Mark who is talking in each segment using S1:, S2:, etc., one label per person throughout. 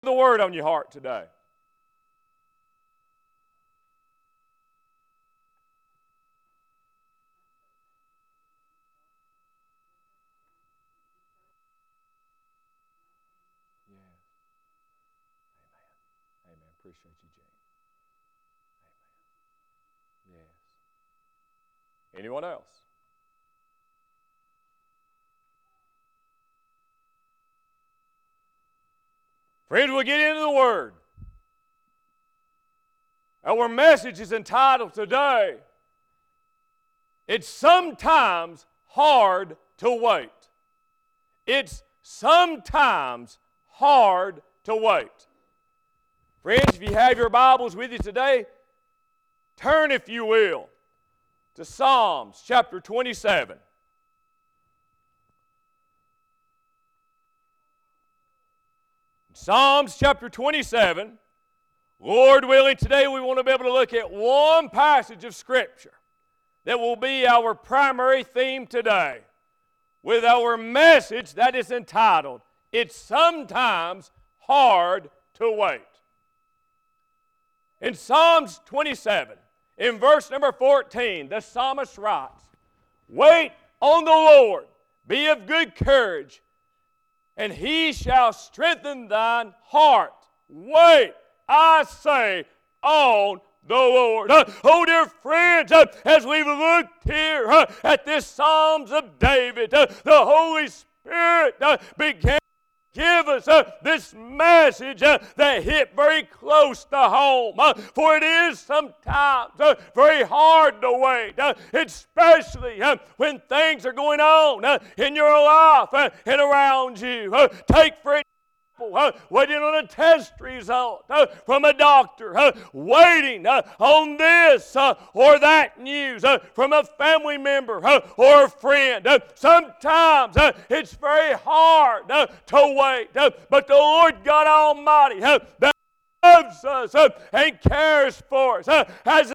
S1: the Word on your heart today. Yes. Amen. Amen. Appreciate you, Jane. Amen. Yes. Anyone else? Friends, we'll get into the Word. Our message is entitled today, It's Sometimes Hard to Wait. It's sometimes hard to wait. Friends, if you have your Bibles with you today, turn, if you will, to Psalms chapter 27. Psalms chapter 27, Lord willing, today we want to be able to look at one passage of Scripture that will be our primary theme today, with our message that is entitled, It's Sometimes Hard to Wait. In Psalms 27, in verse number 14, the psalmist writes, Wait on the Lord, be of good courage, and He shall strengthen thine heart. Wait, I say, on the Lord. Oh, dear friends, as we've looked here at this Psalms of David, the Holy Spirit began to give us this message that hit very close to home. For it is sometimes very hard to wait, especially when things are going on in your life and around you. Take for waiting on a test result from a doctor, waiting on this or that news from a family member or a friend. Sometimes it's very hard to wait, but the Lord God Almighty that loves us and cares for us has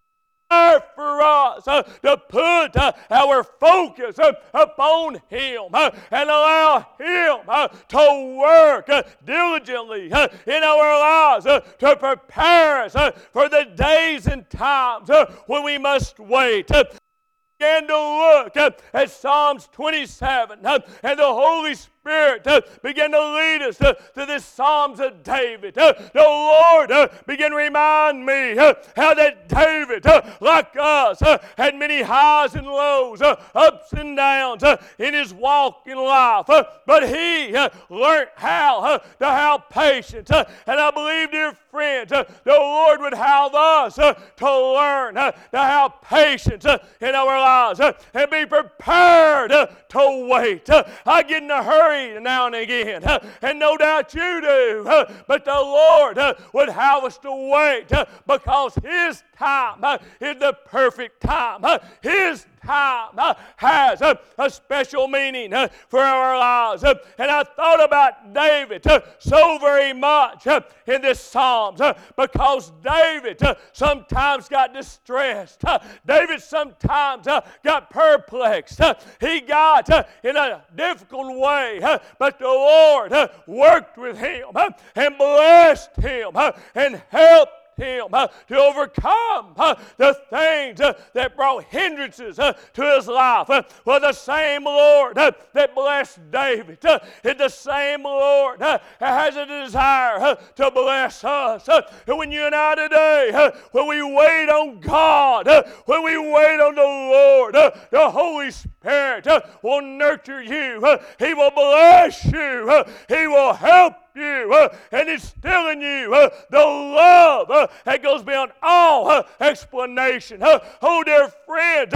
S1: for us to put our focus upon Him and allow Him to work diligently in our lives to prepare us for the days and times when we must wait. Began to look at Psalms 27, and the Holy Spirit began to lead us to this Psalms of David. The Lord began to remind me how that David, like us, had many highs and lows, ups and downs in his walk in life. But he learned how to have patience. And I believe, dear friends, the Lord would have us to learn to have patience in our lives and be prepared to wait. I get in a hurry now and again, and no doubt you do, but the Lord would have us to wait because His time is the perfect time. His time has a special meaning for our lives. And I thought about David so very much in this Psalms because David sometimes got distressed. David sometimes got perplexed. He got in a difficult way, but the Lord worked with him and blessed him and helped him to overcome the things that brought hindrances to his life. Well, the same Lord that blessed David is the same Lord that has a desire to bless us. And when you and I today, when we wait on God, when we wait on the Lord, the Holy Spirit will nurture you. He will bless you. He will help you and instill in you the love that goes beyond all explanation. Oh, dear friends,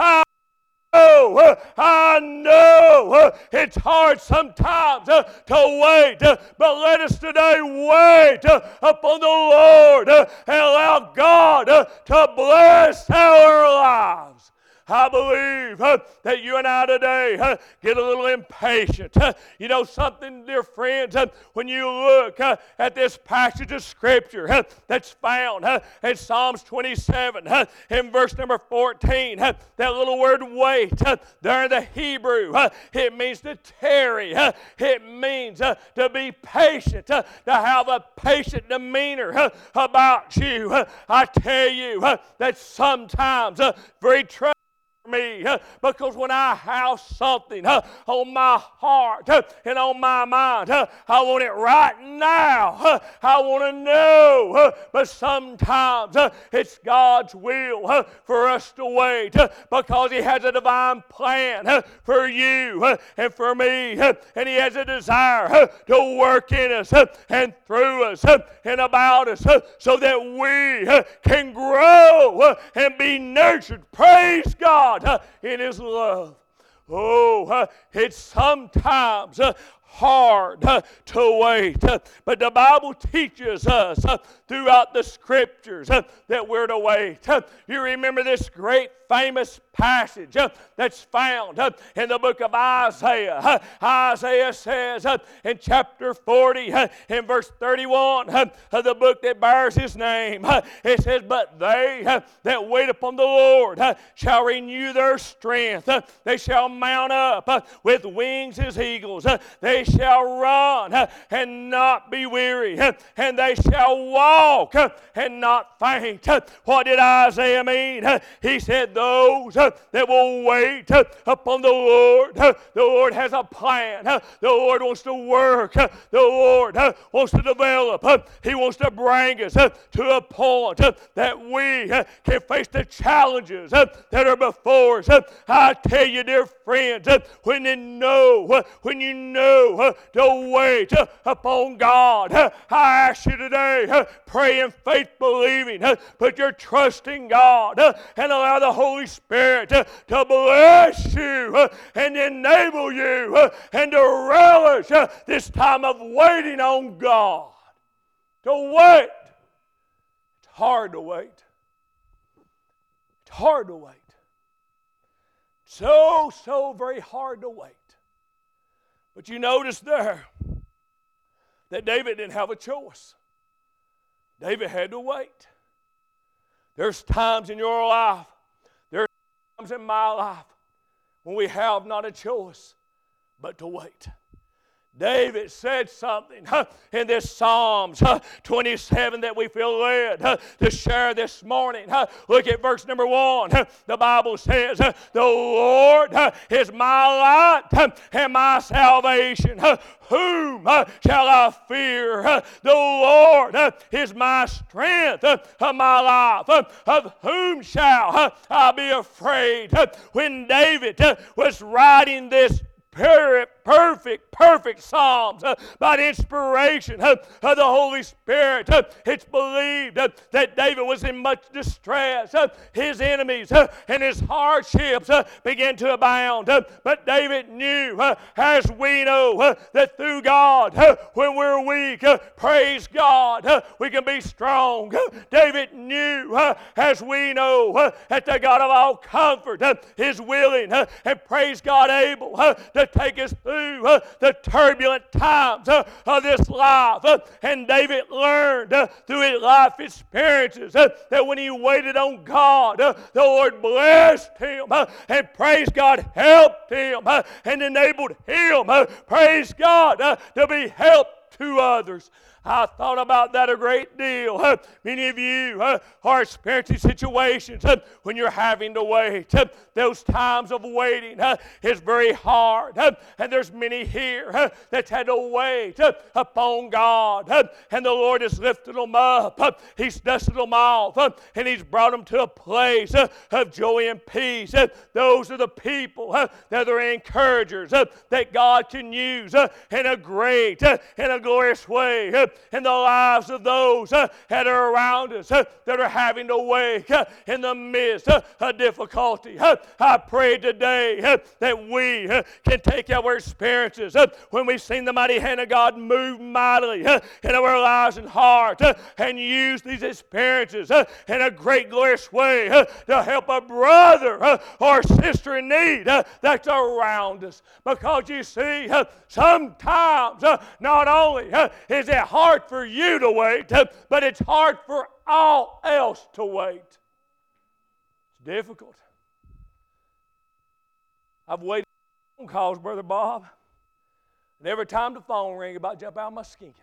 S1: I know it's hard sometimes to wait, but let us today wait upon the Lord and allow God to bless our lives. I believe that you and I today get a little impatient. You know something, dear friends, when you look at this passage of Scripture that's found in Psalms 27 in verse number 14, that little word wait there in the Hebrew, it means to tarry. It means to be patient, to have a patient demeanor about you. I tell you that sometimes very true me, because when I have something on my heart and on my mind, I want it right now. I want to know, but sometimes it's God's will for us to wait, because He has a divine plan for you and for me, and He has a desire to work in us and through us and about us, so that we can grow and be nurtured. Praise God in His love. Oh, it's sometimes hard to wait, but the Bible teaches us throughout the Scriptures that we're to wait. You remember this great famous passage that's found in the book of Isaiah. Isaiah says in chapter 40, in verse 31 of the book that bears his name, it says, "But they that wait upon the Lord shall renew their strength. They shall mount up with wings as eagles. They shall run and not be weary, and they shall walk and not faint." What did Isaiah mean? He said, those that will wait upon the Lord has a plan. The Lord wants to work. The Lord wants to develop. He wants to bring us to a point that we can face the challenges that are before us. I tell you, dear friends, when you know to wait upon God, I ask you today, pray in faith believing, put your trust in God, and allow the Holy Spirit to bless you and enable you and to relish this time of waiting on God. To wait. It's hard to wait. It's hard to wait. So very hard to wait. But you notice there that David didn't have a choice. David had to wait. There's times in your life, there's times in my life, when we have not a choice but to wait. David said something in this Psalms 27 that we feel led to share this morning. Look at verse number 1. The Bible says, "The Lord is my light and my salvation. Whom shall I fear? The Lord is my strength of my life. Of whom shall I be afraid?" When David was writing this perfect Psalms by the inspiration of the Holy Spirit, it's believed that David was in much distress. His enemies and his hardships began to abound. But David knew, as we know, that through God, when we're weak, praise God, we can be strong. David knew, as we know, that the God of all comfort is willing and praise God able to take us through the turbulent times of this life. And David learned through his life experiences that when he waited on God, the Lord blessed him, and praise God, helped him and enabled him, praise God, to be helped to others. I thought about that a great deal. Many of you are experiencing situations when you're having to wait. Those times of waiting is very hard. And there's many here that's had to wait upon God. And the Lord has lifted them up. He's dusted them off. And He's brought them to a place of joy and peace. Those are the people that are encouragers that God can use in a great and a glorious way. in the lives of those that are around us that are having to wait in the midst of difficulty. I pray today that we can take our experiences when we've seen the mighty hand of God move mightily in our lives and hearts and use these experiences in a great glorious way to help a brother or sister in need that's around us. Because you see, sometimes not only is it hard for you to wait, but it's hard for all else to wait. It's difficult. I've waited on phone calls, Brother Bob, and every time the phone rang, about jump out of my skin.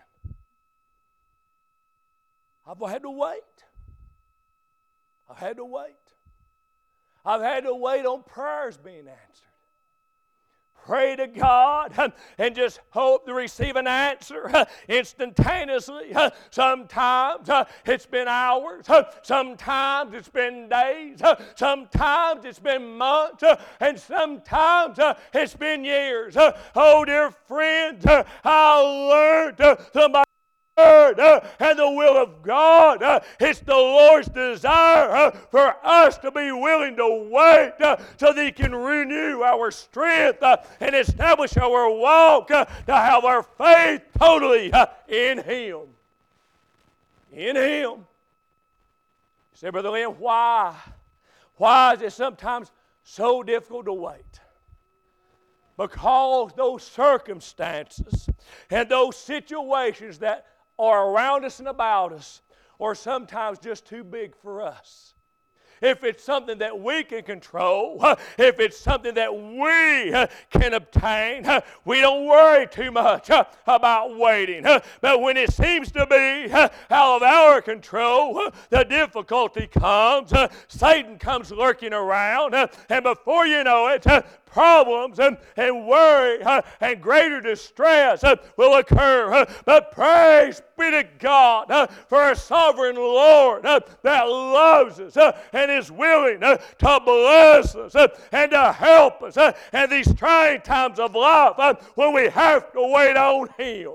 S1: I've had to wait. I've had to wait. I've had to wait on prayers being answered. Pray to God and just hope to receive an answer instantaneously. Sometimes it's been hours. Sometimes it's been days. Sometimes it's been months. And sometimes it's been years. Oh, dear friends, I learned the and the will of God. It's the Lord's desire for us to be willing to wait so that He can renew our strength and establish our walk, to have our faith totally in Him. In Him. You say, Brother Lynn, why? Why is it sometimes so difficult to wait? Because those circumstances and those situations that are around us and about us are sometimes just too big for us. If it's something that we can control, if it's something that we can obtain, we don't worry too much about waiting. But when it seems to be out of our control, the difficulty comes, Satan comes lurking around, and before you know it, problems and worry and greater distress will occur. But praise be to God for a sovereign Lord that loves us and is willing to bless us and to help us in these trying times of life when we have to wait on Him.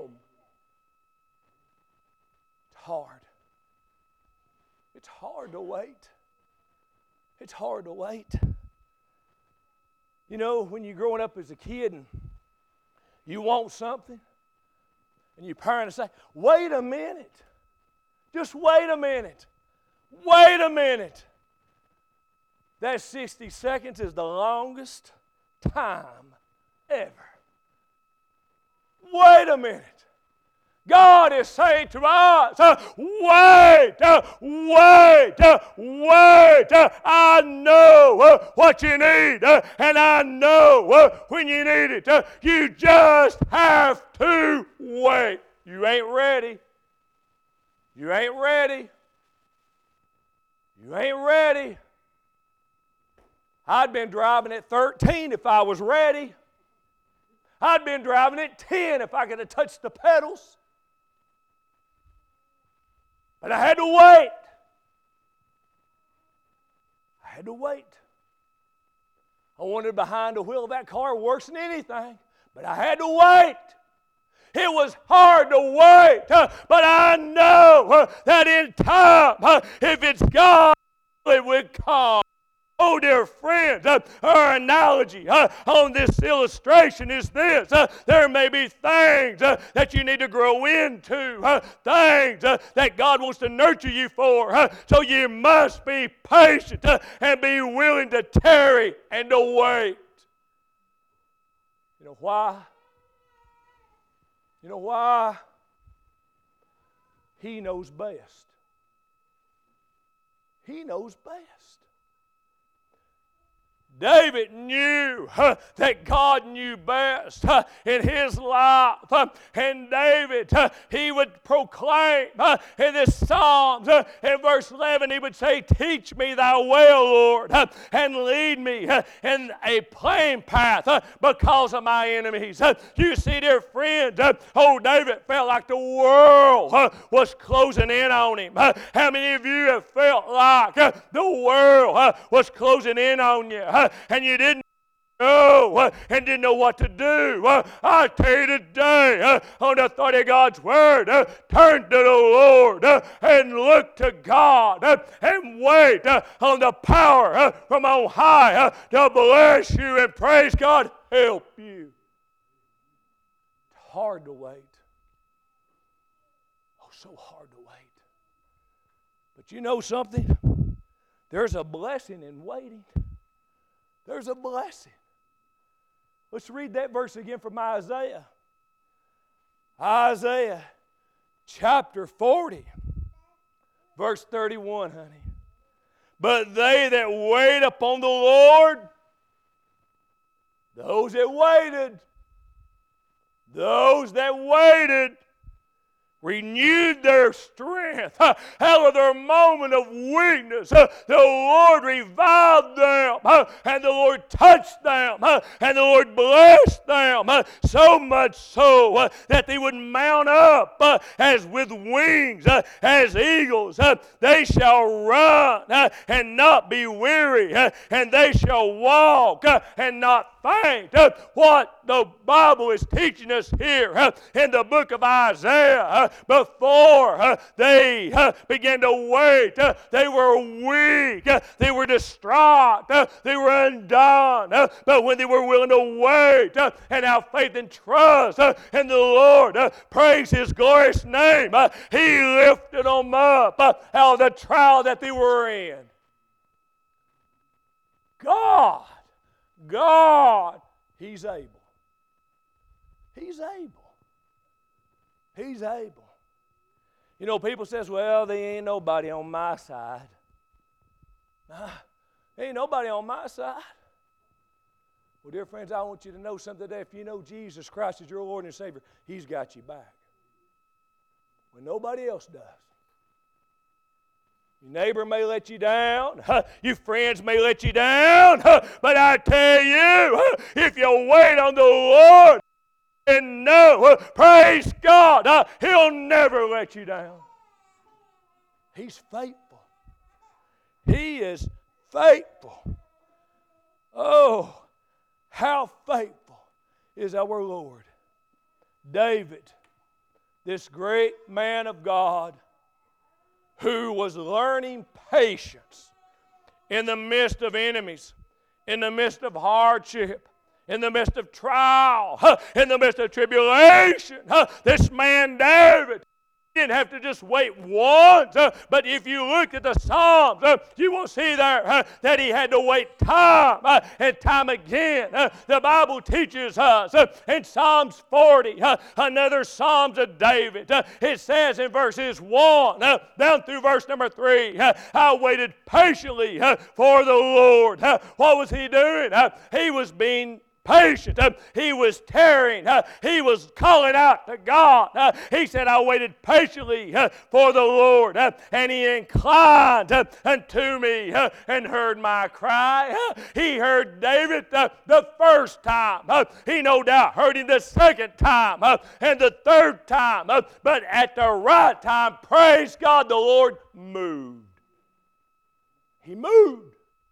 S1: It's hard. It's hard to wait. It's hard to wait. You know, when you're growing up as a kid and you want something, and your parents say, wait a minute. Just wait a minute. Wait a minute. That 60 seconds is the longest time ever. Wait a minute. God is saying to us, wait, wait, wait. I know what you need, and I know when you need it. You just have to wait. You ain't ready. You ain't ready. You ain't ready. I'd been driving at 13 if I was ready. I'd been driving at 10 if I could have touched the pedals. But I had to wait. I had to wait. I wanted behind the wheel of that car worse than anything, but I had to wait. It was hard to wait, but I know that in time, if it's God, it would come. Oh, dear friends, our analogy on this illustration is this. There may be things that you need to grow into, things that God wants to nurture you for. So you must be patient and be willing to tarry and to wait. You know why? You know why? He knows best. He knows best. David knew that God knew best in his life. And David, he would proclaim in this Psalms, in verse 11, he would say, teach me thy way, O Lord, and lead me in a plain path because of my enemies. You see, dear friends, David felt like the world was closing in on him. How many of you have felt like the world was closing in on you? And you didn't go and didn't know what to do. I tell you today, on the authority of God's Word, turn to the Lord and look to God and wait on the power from on high to bless you, and praise God help you. It's hard to wait. Oh, so hard to wait. But you know something? There's a blessing in waiting. There's a blessing. Let's read that verse again from Isaiah. Isaiah chapter 40, verse 31, honey. But they that wait upon the Lord, those that waited, renewed their strength. Out of their moment of weakness, the Lord revived them, and the Lord touched them, and the Lord blessed them, so much so that they would mount up as with wings, as eagles. They shall run and not be weary, and they shall walk and not faint. What the Bible is teaching us here in the book of Isaiah, before they began to wait, they were weak, they were distraught, they were undone. But when they were willing to wait and have faith and trust in the Lord, praise His glorious name, He lifted them up out of the trial that they were in. God, He's able. He's able. He's able. You know, people says, well, there ain't nobody on my side. There ain't nobody on my side. Well, dear friends, I want you to know something today. If you know Jesus Christ as your Lord and Savior, He's got you back when nobody else does. Your neighbor may let you down. Your friends may let you down. But I tell you, if you wait on the Lord, and know, praise God, He'll never let you down. He's faithful. He is faithful. Oh, how faithful is our Lord. David, this great man of God, who was learning patience in the midst of enemies, in the midst of hardship, in the midst of trial, in the midst of tribulation. This man David didn't have to just wait once, but if you look at the Psalms, you will see there that he had to wait time and time again. The Bible teaches us in Psalms 40, another Psalms of David, it says in verses 1 down through verse number 3, I waited patiently for the Lord. What was he doing? He was being patient. He was tarrying. He was calling out to God. He said, I waited patiently for the Lord, and He inclined unto me and heard my cry. He heard David the first time. He no doubt heard him the second time and the third time. But at the right time, praise God, the Lord moved. He moved.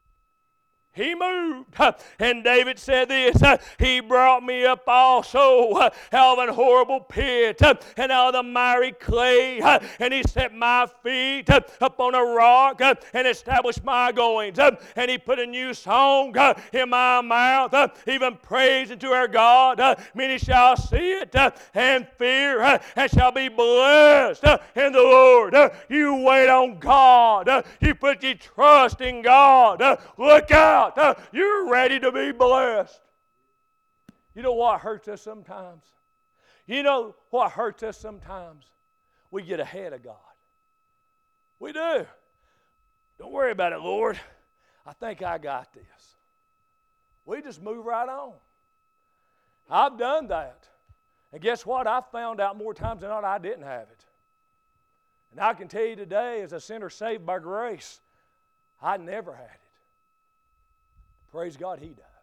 S1: He moved. And David said this, He brought me up also out of an horrible pit and out of the miry clay, and He set my feet upon a rock and established my goings, and He put a new song in my mouth, even praise unto our God. Many shall see it and fear and shall be blessed in the Lord. You wait on God. You put your trust in God. Look out. You're ready to be blessed. You know what hurts us sometimes? You know what hurts us sometimes? We get ahead of God. We do. Don't worry about it, Lord. I think I got this. We just move right on. I've done that. And guess what? I found out more times than not I didn't have it. And I can tell you today, as a sinner saved by grace, I never had it. Praise God, He does.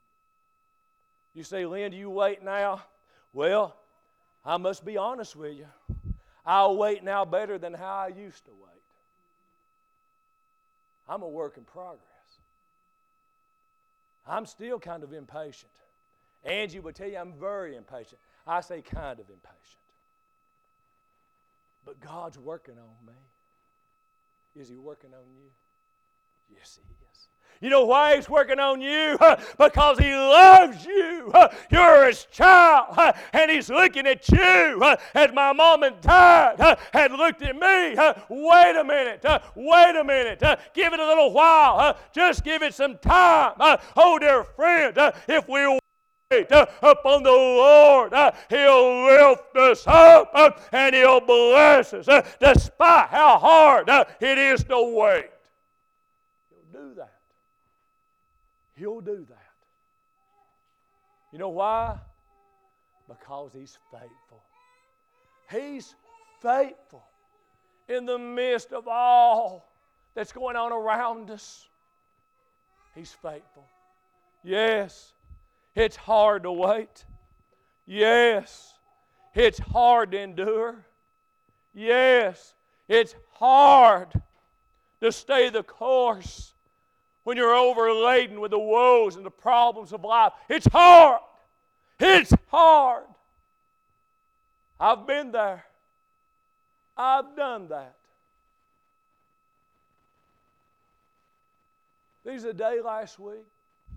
S1: You say, Lynn, do you wait now? Well, I must be honest with you. I'll wait now better than how I used to wait. I'm a work in progress. I'm still kind of impatient. Angie would tell you I'm very impatient. I say kind of impatient. But God's working on me. Is He working on you? Yes, He is. You know why He's working on you? Because He loves you. You're His child. And He's looking at you as my mom and dad had looked at me. Wait a minute. Wait a minute. Give it a little while. Just give it some time. Oh, dear friend, if we'll wait upon the Lord, He'll lift us up and He'll bless us despite how hard it is to wait. He'll do that. He'll do that. You know why? Because He's faithful. He's faithful in the midst of all that's going on around us. He's faithful. Yes, it's hard to wait. Yes, it's hard to endure. Yes, it's hard to stay the course when you're overladen with the woes and the problems of life. It's hard. It's hard. I've been there. I've done that. There was a day last week.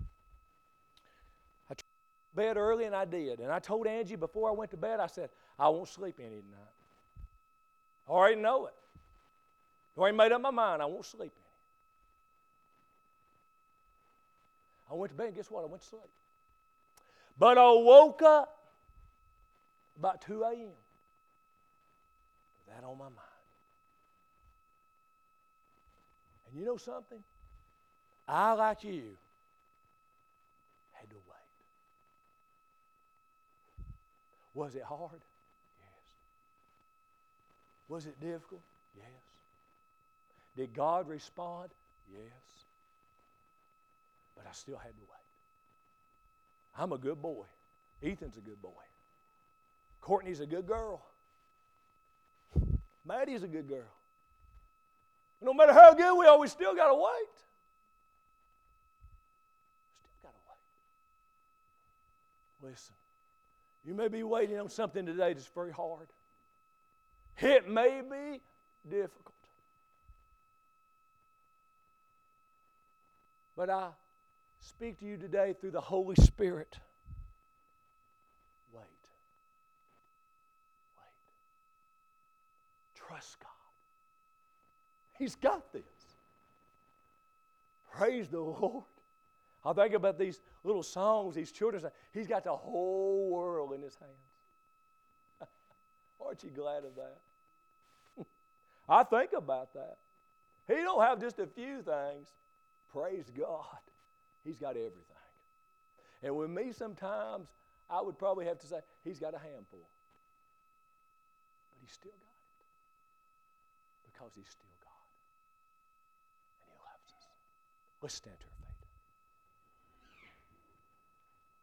S1: I tried to bed early, and I did. And I told Angie before I went to bed, I said, I won't sleep any tonight. I already know it. I already made up my mind I won't sleep any. I went to bed, and guess what? I went to sleep. But I woke up about 2 a.m. with that on my mind. And you know something? I, like you, had to wait. Was it hard? Yes. Was it difficult? Yes. Did God respond? Yes. But I still had to wait. I'm a good boy. Ethan's a good boy. Courtney's a good girl. Maddie's a good girl. No matter how good we are, we still got to wait. Still got to wait. Listen, you may be waiting on something today that's very hard. It may be difficult. But I speak to you today through the Holy Spirit. Wait. Wait. Trust God. He's got this. Praise the Lord. I think about these little songs these children sing. He's got the whole world in His hands. Aren't you glad of that? I think about that. He don't have just a few things. Praise God. He's got everything. And with me sometimes, I would probably have to say, He's got a handful. But He's still got it. Because He's still God. And He loves us. Let's stand to our feet.